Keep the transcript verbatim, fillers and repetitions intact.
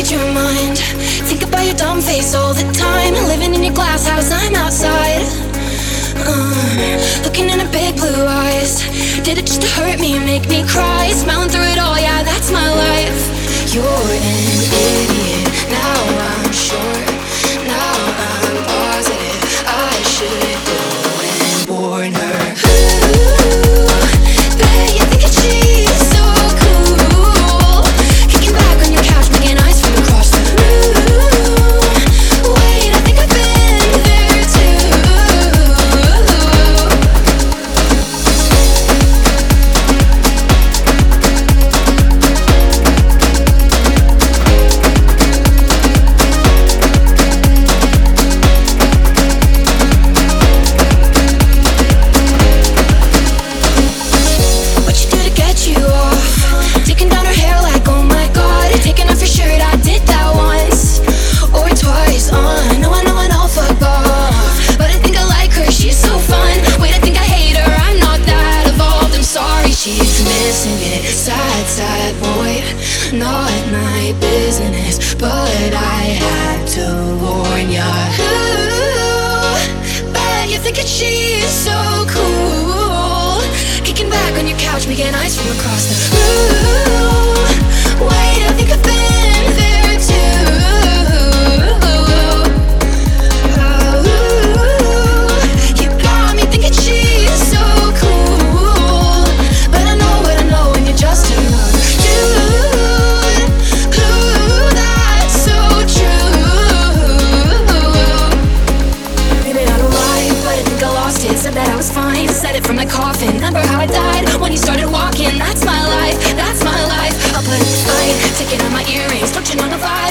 read your mind. Think about your dumb face all the time. Living in your glass house, I'm outside. uh, Looking in her big blue eyes. Did it just to hurt me and make me cry? Smiling through it all, yeah, that's my life. You're an idiot, now I'm sure. Now I'm positive I should go and warn her. Ooh, bet you think that she's so cool. Kicking back on your couch, making eyes from across the room. Wait, I think I've been there too. What you do to get you off? Taking down her hair like, oh my god. Taking off your shirt, I did that once or twice. Uh, no, I know I know, fuck off. But I think I like her, she's so fun. Wait, I think I hate her, I'm not that evolved. I'm sorry, she's missing it. Sad, sad boy, not my business, but I had to warn ya. Ooh, bet you think that she's so cool. Kicking back on your couch, making eyes from across the room. Wait, I think I've been there too. Oh, you got me thinking she's so cool, but I know what I know, and you're just another dude. Ooh, that's so true. Maybe I don't lie, but I think I lost it. Said that I was fine, said it from the coffin. Remember how I died when you started walking? That's my life, that's my life. I'll put a fight, taking out my earrings, don't you know the vibe?